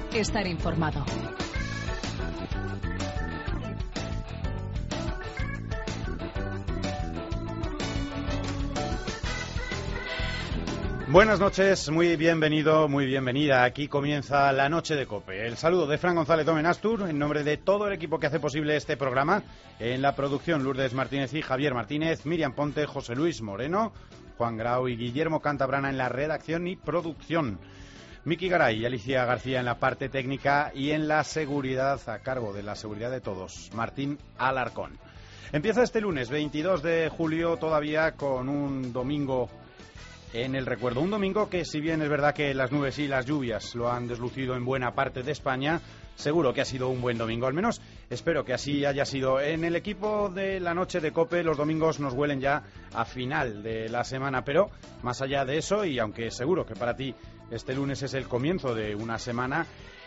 estar informado. Buenas noches, muy bienvenido, muy bienvenida. Aquí comienza la noche de COPE. El saludo de Fran González Domenastur en nombre de todo el equipo que hace posible este programa. En la producción, Lourdes Martínez y Javier Martínez, Miriam Ponte, José Luis Moreno, Juan Grau y Guillermo Cantabrana en la redacción y producción. Miki Garay y Alicia García en la parte técnica y en la seguridad, a cargo de la seguridad de todos, Martín Alarcón. Empieza este lunes 22 de julio todavía con un domingo en el recuerdo. Un domingo que, si bien es verdad que las nubes y las lluvias lo han deslucido en buena parte de España, seguro que ha sido un buen domingo. Al menos espero que así haya sido. En el equipo de la noche de COPE los domingos nos huelen ya a final de la semana, pero más allá de eso, y aunque seguro que para ti este lunes es el comienzo de una semana,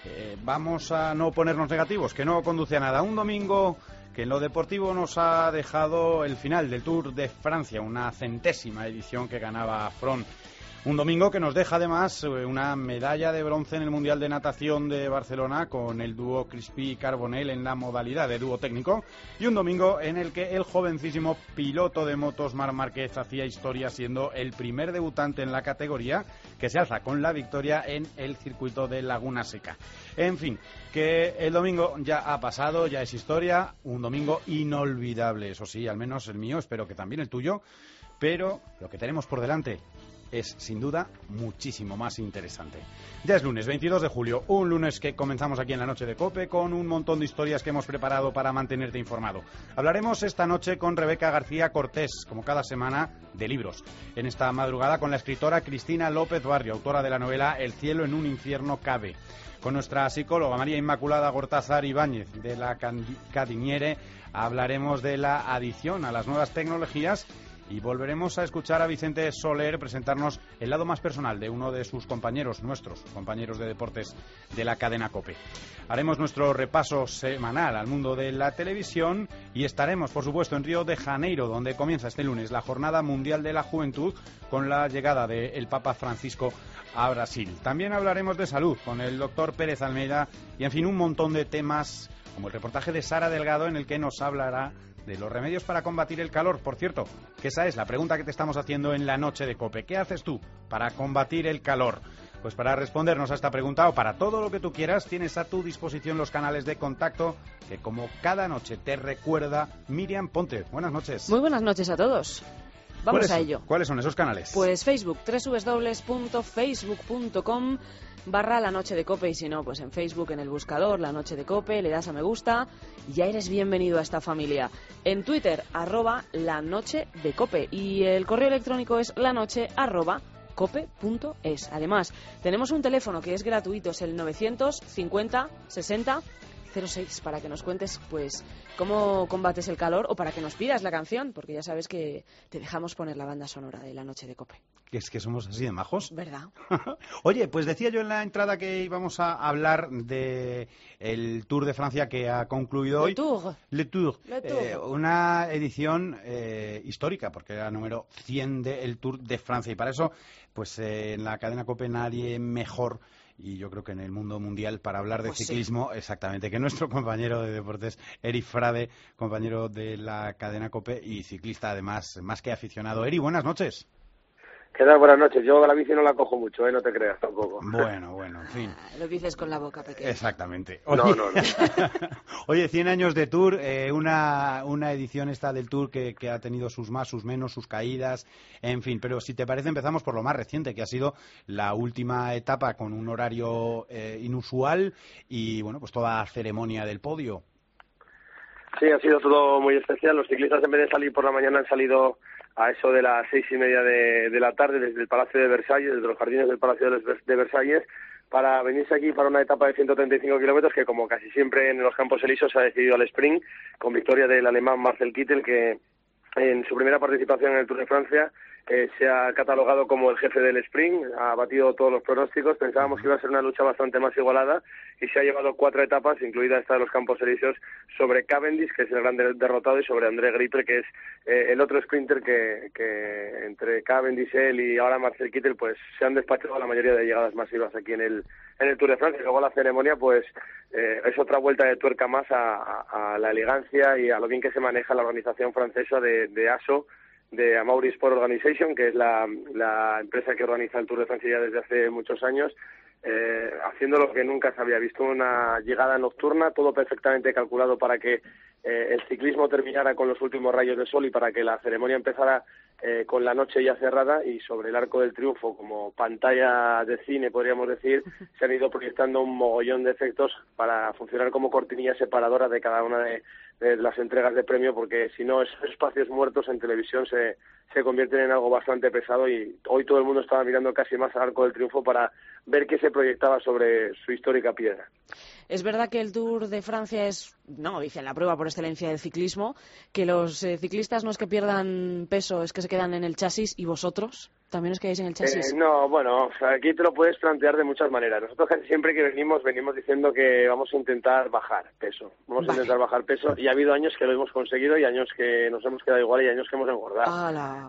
vamos a no ponernos negativos, que no conduce a nada. Un domingo que en lo deportivo nos ha dejado el final del Tour de Francia, una 100ª edición que ganaba Froome. Un domingo que nos deja además una medalla de bronce en el Mundial de Natación de Barcelona con el dúo Crispy-Carbonell en la modalidad de dúo técnico, y un domingo en el que el jovencísimo piloto de motos Marc Márquez hacía historia siendo el primer debutante en la categoría que se alza con la victoria en el circuito de Laguna Seca. En fin, que el domingo ya ha pasado, ya es historia, un domingo inolvidable, eso sí, al menos el mío, espero que también el tuyo, pero lo que tenemos por delante es, sin duda, muchísimo más interesante. Ya es lunes 22 de julio, un lunes que comenzamos aquí en la noche de COPE con un montón de historias que hemos preparado para mantenerte informado. Hablaremos esta noche con Rebeca García Cortés, como cada semana, de libros. En esta madrugada con la escritora Cristina López Barrio, autora de la novela El cielo en un infierno cabe. Con nuestra psicóloga María Inmaculada Gortázar Ibáñez, de la Cadiniere, hablaremos de la adicción a las nuevas tecnologías. Y volveremos a escuchar a Vicente Soler presentarnos el lado más personal de uno de sus compañeros, nuestros compañeros de deportes de la cadena COPE. Haremos nuestro repaso semanal al mundo de la televisión y estaremos, por supuesto, en Río de Janeiro, donde comienza este lunes la Jornada Mundial de la Juventud con la llegada del Papa Francisco a Brasil. También hablaremos de salud con el doctor Pérez Almeida y, en fin, un montón de temas como el reportaje de Sara Delgado en el que nos hablará de los remedios para combatir el calor. Por cierto, que esa es la pregunta que te estamos haciendo en la noche de COPE. ¿Qué haces tú para combatir el calor? Pues para respondernos a esta pregunta o para todo lo que tú quieras, tienes a tu disposición los canales de contacto que, como cada noche, te recuerda Miriam Ponte. Buenas noches. Muy buenas noches a todos. Vamos a ello. ¿Cuáles son esos canales? Pues Facebook, www.facebook.com/La Noche de COPE, y si no, pues en Facebook, en el buscador La Noche de COPE, le das a me gusta y ya eres bienvenido a esta familia. En Twitter, @La Noche de COPE, y el correo electrónico es lanoche@cope.es. Además, tenemos un teléfono que es gratuito, es el 950 60 06, para que nos cuentes pues cómo combates el calor o para que nos pidas la canción, porque ya sabes que te dejamos poner la banda sonora de La Noche de COPE. ¿Es que somos así de majos? ¿Verdad? Oye, pues decía yo en la entrada que íbamos a hablar de el Tour de Francia que ha concluido hoy. Le Tour. Una edición histórica, porque era número 100 del Tour de Francia. Y para eso, pues en la cadena COPE nadie mejor, y yo creo que en el mundo mundial, para hablar de ciclismo, sí, exactamente, que nuestro compañero de deportes, Eri Frade, compañero de la cadena COPE y ciclista además, más que aficionado. Eri, buenas noches. ¿Qué tal? Buenas noches. Yo la bici no la cojo mucho, no te creas tampoco. Bueno, en fin. Lo dices con la boca pequeña. Exactamente. Oye, no. Oye, 100 años de Tour, una edición esta del Tour que ha tenido sus más, sus menos, sus caídas, en fin. Pero si te parece, empezamos por lo más reciente, que ha sido la última etapa con un horario inusual y, bueno, pues toda ceremonia del podio. Sí, ha sido todo muy especial. Los ciclistas, en vez de salir por la mañana, han salido a eso de las 6:30 de la tarde desde el Palacio de Versalles, desde los jardines del Palacio de Versalles, para venirse aquí para una etapa de 135 kilómetros que, como casi siempre en los Campos Elíseos, se ha decidido al sprint, con victoria del alemán Marcel Kittel, que en su primera participación en el Tour de Francia se ha catalogado como el jefe del sprint, ha batido todos los pronósticos. Pensábamos que iba a ser una lucha bastante más igualada y se ha llevado 4 etapas, incluida esta de los Campos Elíseos, sobre Cavendish, que es el gran derrotado, y sobre André Greipel, que es el otro sprinter que entre Cavendish, él y ahora Marcel Kittel, pues se han despachado la mayoría de llegadas masivas aquí en el Tour de Francia. Y luego la ceremonia, pues es otra vuelta de tuerca más a la elegancia y a lo bien que se maneja la organización francesa de ASO, de Amaury Sport Organization, que es la empresa que organiza el Tour de Francia ya desde hace muchos años, haciendo lo que nunca se había visto, una llegada nocturna, todo perfectamente calculado para que el ciclismo terminara con los últimos rayos de sol y para que la ceremonia empezara con la noche ya cerrada, y sobre el Arco del Triunfo, como pantalla de cine, podríamos decir, se han ido proyectando un mogollón de efectos para funcionar como cortinilla separadora de cada una de las entregas de premio, porque si no, esos espacios muertos en televisión se convierten en algo bastante pesado, y hoy todo el mundo estaba mirando casi más al Arco del Triunfo para ver qué se proyectaba sobre su histórica piedra. Es verdad que el Tour de Francia es, no, dicen, la prueba por excelencia del ciclismo, que los ciclistas no es que pierdan peso, es que se quedan en el chasis. ¿Y vosotros también os quedáis en el chasis? No, bueno, o sea, aquí te lo puedes plantear de muchas maneras. Nosotros casi siempre que venimos diciendo que vamos a intentar bajar peso. Vamos a intentar bajar peso, y ha habido años que lo hemos conseguido y años que nos hemos quedado igual y años que hemos engordado.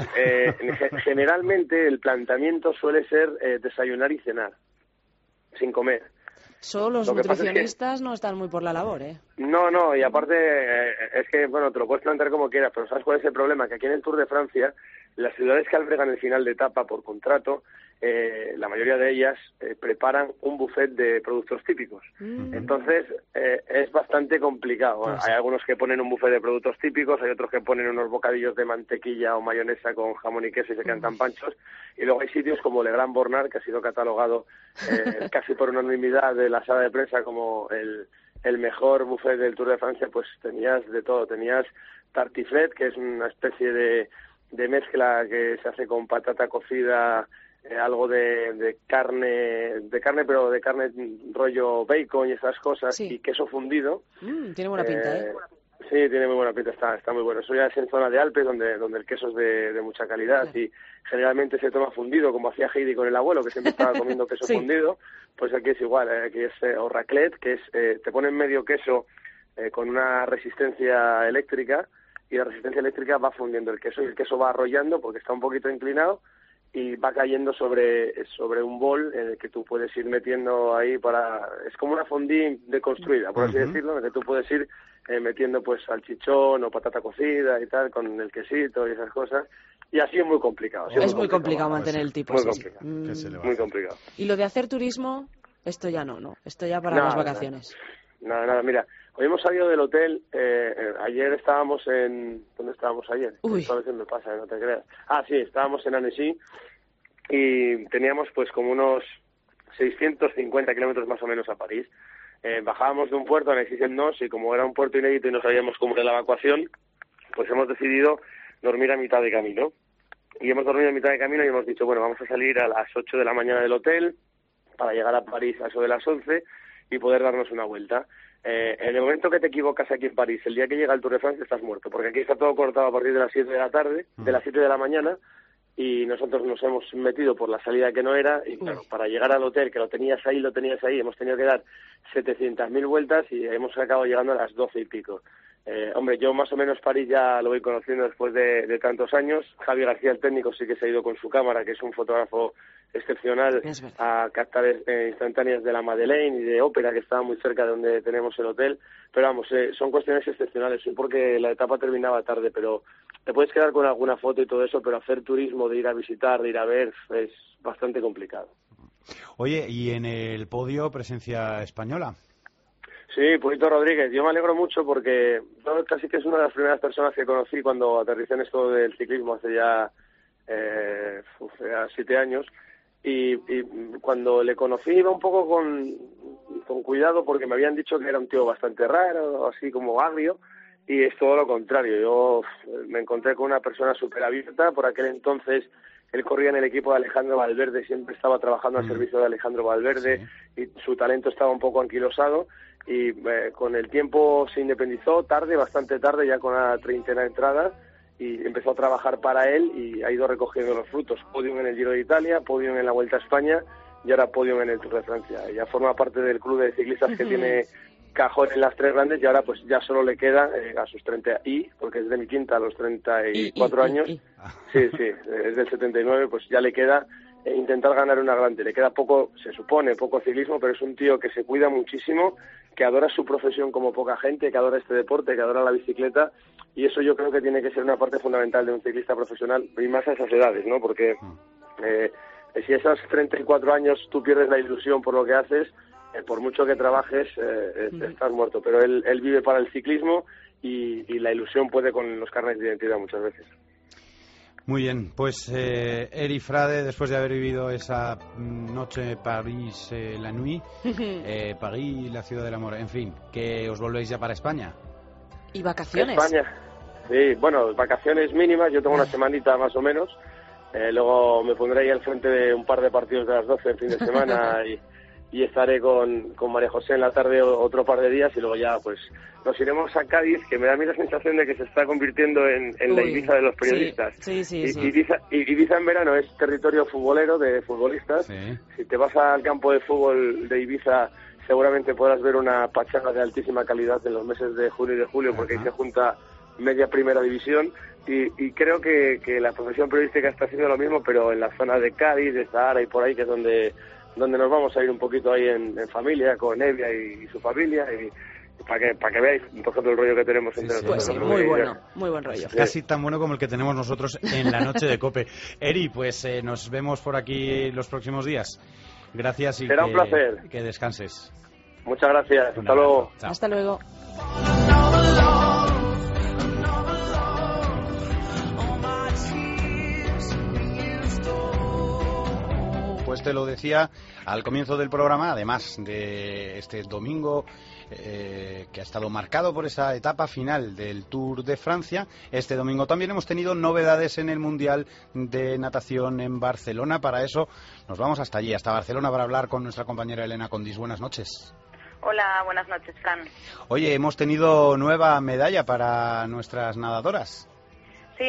Generalmente el planteamiento suele ser desayunar y cenar, sin comer. Solo los nutricionistas no están muy por la labor, ¿eh? No, y aparte es que, bueno, te lo puedes plantear como quieras, pero ¿sabes cuál es el problema? Que aquí en el Tour de Francia, las ciudades que albergan el final de etapa por contrato, la mayoría de ellas preparan un buffet de productos típicos. Entonces, es bastante complicado. Bueno, hay algunos que ponen un buffet de productos típicos, hay otros que ponen unos bocadillos de mantequilla o mayonesa con jamón y queso y se quedan tan panchos. Y luego hay sitios como Le Grand Bornard, que ha sido catalogado casi por unanimidad de la sala de prensa como el mejor buffet del Tour de Francia. Pues tenías de todo. Tenías tartiflette, que es una especie de mezcla que se hace con patata cocida, algo de carne, pero de carne rollo bacon y esas cosas, y queso fundido. Tiene buena pinta, ¿eh? Sí, tiene muy buena pinta, está muy bueno. Eso ya es en zona de Alpes, donde el queso es de mucha calidad, y generalmente se toma fundido, como hacía Heidi con el abuelo, que siempre estaba comiendo queso fundido. Pues aquí es igual, aquí es o raclette, que es te ponen medio queso con una resistencia eléctrica, y la resistencia eléctrica va fundiendo el queso, y el queso va arrollando porque está un poquito inclinado, y va cayendo sobre un bol en el que tú puedes ir metiendo ahí es como una fondue deconstruida, por así decirlo, en el que tú puedes ir metiendo pues salchichón o patata cocida y tal, con el quesito y esas cosas, y así es muy complicado. Es muy complicado mantener el tipo. Muy complicado. Y lo de hacer turismo, esto ya no, esto ya para las vacaciones. Nada, mira, hoy hemos salido del hotel, ayer estábamos ¿dónde estábamos ayer? Esto a veces me pasa, no te creas. Sí, estábamos en Annecy, y teníamos pues como unos 650 kilómetros más o menos a París. Bajábamos de un puerto, Annecy-en-Nos, y como era un puerto inédito y no sabíamos cómo era la evacuación, pues hemos decidido dormir a mitad de camino. Y hemos dormido a mitad de camino y hemos dicho, bueno, vamos a salir a las 8 de la mañana del hotel para llegar a París a eso de las 11 y poder darnos una vuelta. En el momento que te equivocas aquí en París, el día que llega el Tour de Francia, estás muerto, porque aquí está todo cortado a partir de las 7 de la tarde, de las 7 de la mañana, y nosotros nos hemos metido por la salida que no era, y claro, para llegar al hotel, que lo tenías ahí, hemos tenido que dar 700.000 vueltas, y hemos acabado llegando a las 12 y pico. Hombre, yo más o menos París ya lo voy conociendo después de tantos años. Javi García, el técnico, sí que se ha ido con su cámara, que es un fotógrafo excepcional, a captar instantáneas de la Madeleine y de Ópera, que estaba muy cerca de donde tenemos el hotel. Pero vamos, son cuestiones excepcionales, porque la etapa terminaba tarde, pero te puedes quedar con alguna foto y todo eso, pero hacer turismo, de ir a visitar, de ir a ver, es bastante complicado. Oye, ¿y en el podio presencia española? Sí, Purito Rodríguez. Yo me alegro mucho porque yo casi que es una de las primeras personas que conocí cuando aterricé en esto del ciclismo hace ya 7 años. Y cuando le conocí iba un poco con cuidado, porque me habían dicho que era un tío bastante raro, así como agrio, y es todo lo contrario. Yo me encontré con una persona súper abierta. Por aquel entonces él corría en el equipo de Alejandro Valverde, siempre estaba trabajando al servicio de Alejandro Valverde, y su talento estaba un poco anquilosado, y con el tiempo se independizó bastante tarde, ya con la treintena entrada, y empezó a trabajar para él y ha ido recogiendo los frutos. Podium en el Giro de Italia, podium en la Vuelta a España y ahora podium en el Tour de Francia. Ya forma parte del club de ciclistas que tiene cajón en las 3 grandes y ahora pues ya solo le queda a sus 30 porque es de mi quinta a los 34 años. Sí, es del 79, pues ya le queda intentar ganar una grande. Le queda poco, se supone, poco ciclismo, pero es un tío que se cuida muchísimo, que adora su profesión como poca gente, que adora este deporte, que adora la bicicleta, y eso yo creo que tiene que ser una parte fundamental de un ciclista profesional, y más a esas edades, ¿no? Porque si a esos 34 años tú pierdes la ilusión por lo que haces, por mucho que trabajes, estás muerto. Pero él vive para el ciclismo y la ilusión puede con los carnets de identidad muchas veces. Muy bien, pues Eri Frade, después de haber vivido esa noche París, la nuit, París, la ciudad del amor, en fin, que os volvéis ya para España. ¿Y vacaciones? España, sí, bueno, vacaciones mínimas, yo tengo una semanita más o menos, luego me pondré ahí al frente de un par de partidos de las 12 en fin de semana y estaré con María José en la tarde otro par de días y luego ya pues nos iremos a Cádiz, que me da a mí la sensación de que se está convirtiendo en la Ibiza de los periodistas. Sí. Ibiza en verano es territorio futbolero de futbolistas. Sí. Si te vas al campo de fútbol de Ibiza seguramente podrás ver una pachanga de altísima calidad en los meses de junio y de julio, porque ahí se junta media primera división y creo que la profesión periodística está haciendo lo mismo, pero en la zona de Cádiz, de Zahara y por ahí, que es donde nos vamos a ir un poquito ahí en familia, con Evia y su familia, y para que veáis, por ejemplo, el rollo que tenemos entre nosotros. Pues sí, muy bueno, muy buen rollo. Casi tan bueno como el que tenemos nosotros en la noche de COPE. Eri, pues nos vemos por aquí los próximos días. Gracias y será un placer. Que descanses. Muchas gracias, hasta luego. Chao. Hasta luego. Pues te lo decía al comienzo del programa, además de este domingo que ha estado marcado por esa etapa final del Tour de Francia, este domingo también hemos tenido novedades en el Mundial de Natación en Barcelona. Para eso nos vamos hasta allí, hasta Barcelona, para hablar con nuestra compañera Elena Condis. Buenas noches. Hola, buenas noches, Fran. Oye, hemos tenido nueva medalla para nuestras nadadoras. Sí,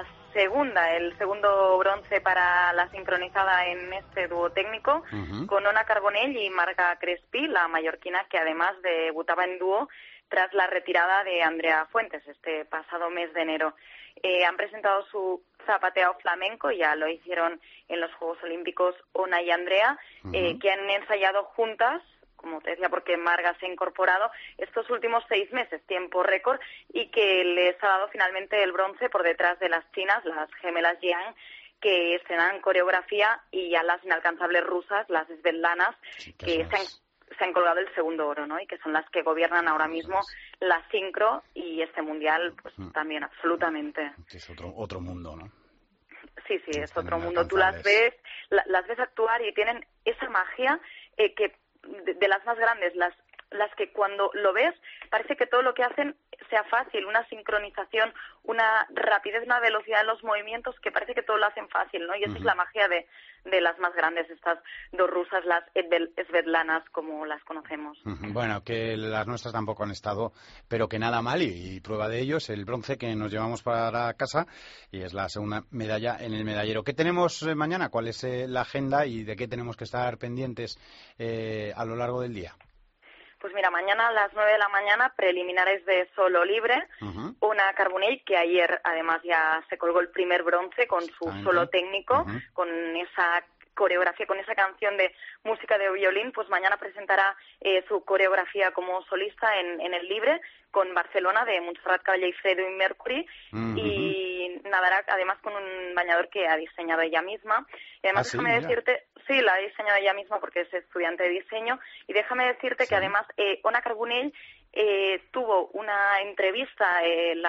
el segundo bronce para la sincronizada en este dúo técnico, con Ona Carbonell y Marga Crespi, la mallorquina, que además debutaba en dúo tras la retirada de Andrea Fuentes este pasado mes de enero. Han presentado su zapateo flamenco, ya lo hicieron en los Juegos Olímpicos Ona y Andrea, que han ensayado juntas, como te decía, porque Marga se ha incorporado estos últimos 6 meses, tiempo récord, y que les ha dado finalmente el bronce por detrás de las chinas, las gemelas Jiang, que estrenan coreografía, y ya las inalcanzables rusas, las Svetlanas, que se han colgado el segundo oro, ¿no? Y que son las que gobiernan ahora mismo la sincro y este mundial, pues también absolutamente. Que es otro mundo, ¿no? Sí, es otro mundo. Tú las ves actuar y tienen esa magia que de las más grandes, las que cuando lo ves parece que todo lo que hacen sea fácil, una sincronización, una rapidez, una velocidad en los movimientos, que parece que todo lo hacen fácil, ¿no? Y esa es la magia de las más grandes, estas dos rusas, las Svetlanas, como las conocemos. Bueno, que las nuestras tampoco han estado, pero que nada mal, y prueba de ello es el bronce que nos llevamos para casa, y es la segunda medalla en el medallero. ¿Qué tenemos mañana? ¿Cuál es la agenda y de qué tenemos que estar pendientes a lo largo del día? Pues mira, mañana a las 9 de la mañana, preliminares de solo libre, Ona Carbonell, que ayer además ya se colgó el primer bronce con su solo técnico, con esa coreografía, con esa canción de música de violín, pues mañana presentará su coreografía como solista en el libre, con Barcelona, de Montserrat Caballé y Freddie Mercury, y nadará además con un bañador que ha diseñado ella misma. Y además, déjame decirte, sí, la ha diseñado ella misma porque es estudiante de diseño, y déjame decirte que además Ona Carbonell tuvo una entrevista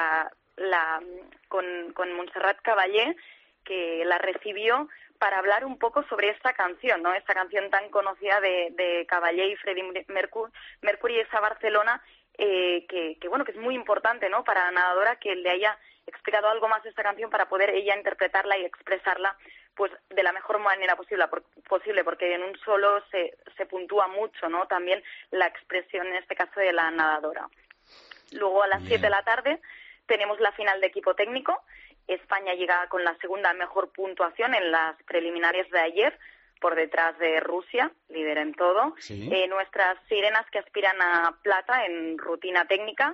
con Montserrat Caballé, que la recibió para hablar un poco sobre esta canción, ¿no? Esta canción tan conocida de Caballé y Freddie Mercury, esa Barcelona, que es muy importante, ¿no? Para la nadadora, que le haya explicado algo más de esta canción para poder ella interpretarla y expresarla pues de la mejor manera posible, porque en un solo se puntúa mucho, ¿no? También la expresión, en este caso, de la nadadora. Luego a las 7 de la tarde tenemos la final de equipo técnico, España llega con la segunda mejor puntuación en las preliminares de ayer, por detrás de Rusia, líder en todo. Sí. Nuestras sirenas que aspiran a plata en rutina técnica.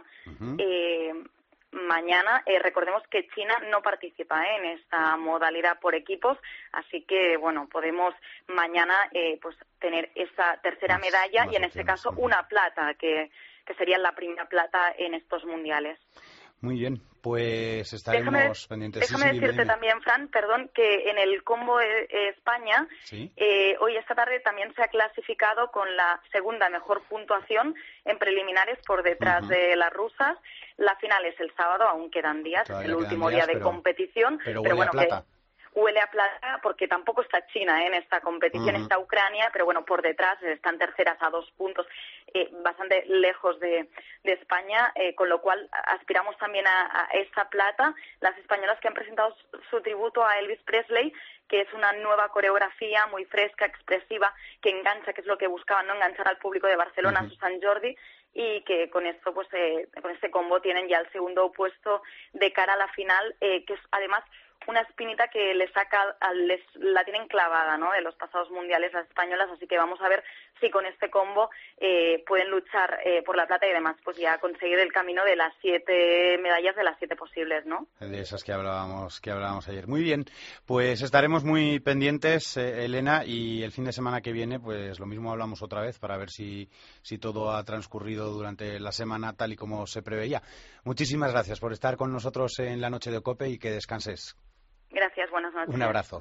Mañana, recordemos que China no participa en esta modalidad por equipos, así que, bueno, podemos mañana pues tener esa tercera medalla y, en este caso, una plata, que sería la primera plata en estos mundiales. Muy bien, pues estaremos pendientes. Déjame decirte también, Fran, perdón, que en el combo España, ¿sí? Hoy esta tarde también se ha clasificado con la segunda mejor puntuación en preliminares por detrás de las rusas. La final es el sábado, aún quedan días, es el último día de competición. Pero bueno, a plata. Huele a plata porque tampoco está China en esta competición, está Ucrania, pero bueno, por detrás están terceras a 2 puntos, bastante lejos de España, con lo cual aspiramos también a esta plata. Las españolas que han presentado su tributo a Elvis Presley, que es una nueva coreografía muy fresca, expresiva, que engancha, que es lo que buscaban, ¿no? Enganchar al público de Barcelona, a su Sant Jordi, y que con esto, pues, con este combo tienen ya el segundo puesto de cara a la final, que es además una espinita que la tienen clavada, ¿no?, de los pasados mundiales las españolas, así que vamos a ver si con este combo pueden luchar por la plata y además pues ya conseguir el camino de las 7 medallas de las 7 posibles, ¿no? De esas que hablábamos ayer. Muy bien, pues estaremos muy pendientes, Elena, y el fin de semana que viene pues lo mismo hablamos otra vez para ver si todo ha transcurrido durante la semana tal y como se preveía. Muchísimas gracias por estar con nosotros en la noche de COPE y que descanses. Gracias, buenas noches. Un abrazo.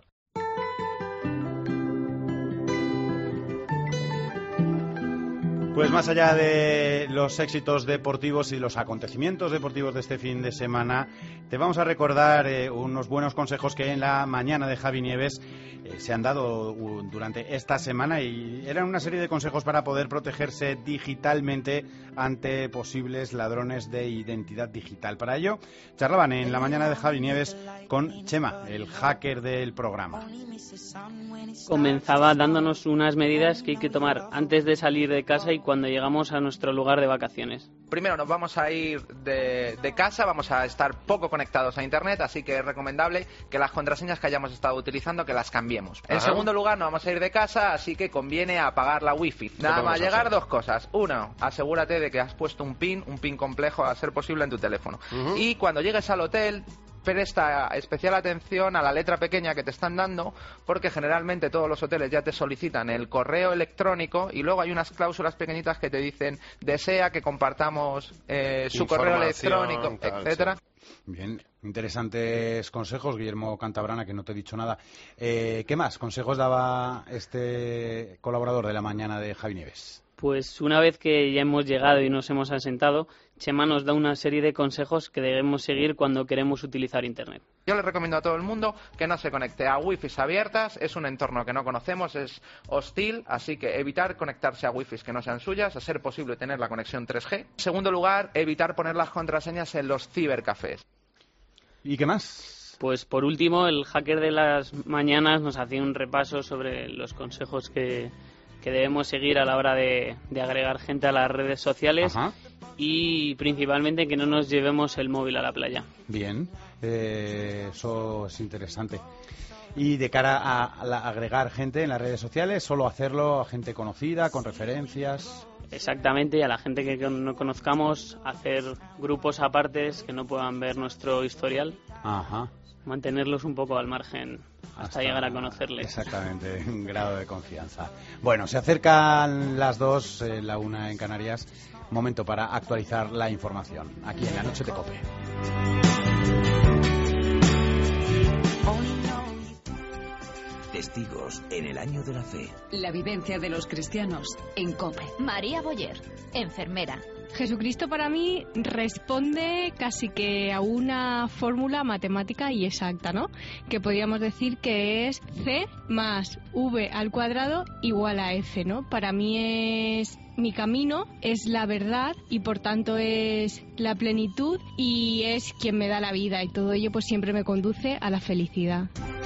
Pues más allá de los éxitos deportivos y los acontecimientos deportivos de este fin de semana, te vamos a recordar unos buenos consejos que en la mañana de Javi Nieves se han dado durante esta semana, y eran una serie de consejos para poder protegerse digitalmente ante posibles ladrones de identidad digital. Para ello, charlaban en la mañana de Javi Nieves con Chema, el hacker del programa. Comenzaba dándonos unas medidas que hay que tomar antes de salir de casa y cuando llegamos a nuestro lugar de vacaciones. Primero nos vamos a ir de casa, vamos a estar poco conectados a internet, así que es recomendable que las contraseñas que hayamos estado utilizando que las cambiemos. En segundo lugar, nos vamos a ir de casa, así que conviene apagar la wifi. Nada más llegar, 2 cosas. Uno, asegúrate de que has puesto un pin complejo a ser posible en tu teléfono. Y cuando llegues al hotel, presta especial atención a la letra pequeña que te están dando, porque generalmente todos los hoteles ya te solicitan el correo electrónico y luego hay unas cláusulas pequeñitas que te dicen desea que compartamos su correo electrónico, etcétera. Bien, interesantes consejos, Guillermo Cantabrana, que no te he dicho nada. ¿Qué más consejos daba este colaborador de la mañana de Javi Nieves? Pues una vez que ya hemos llegado y nos hemos asentado, Chema nos da una serie de consejos que debemos seguir cuando queremos utilizar Internet. Yo le recomiendo a todo el mundo que no se conecte a wifis abiertas, es un entorno que no conocemos, es hostil, así que evitar conectarse a wifis que no sean suyas, a ser posible tener la conexión 3G. En segundo lugar, evitar poner las contraseñas en los cibercafés. ¿Y qué más? Pues por último, el hacker de las mañanas nos hacía un repaso sobre los consejos que debemos seguir a la hora de agregar gente a las redes sociales. Ajá. Y principalmente que no nos llevemos el móvil a la playa. Bien, eso es interesante. Y de cara a agregar gente en las redes sociales, solo hacerlo a gente conocida, con referencias. Exactamente, y a la gente que no conozcamos, hacer grupos apartes que no puedan ver nuestro historial. Ajá. Mantenerlos un poco al margen hasta llegar a conocerles. Exactamente, un grado de confianza. Bueno, se acercan las 2, la 1 en Canarias. Momento para actualizar la información aquí en la noche de COPE. Testigos en el año de la fe. La vivencia de los cristianos en COPE. María Boyer, enfermera. Jesucristo para mí responde casi que a una fórmula matemática y exacta, ¿no? Que podríamos decir que es C más V al cuadrado igual a F, ¿no? Para mí es mi camino, es la verdad y por tanto es la plenitud y es quien me da la vida y todo ello pues siempre me conduce a la felicidad.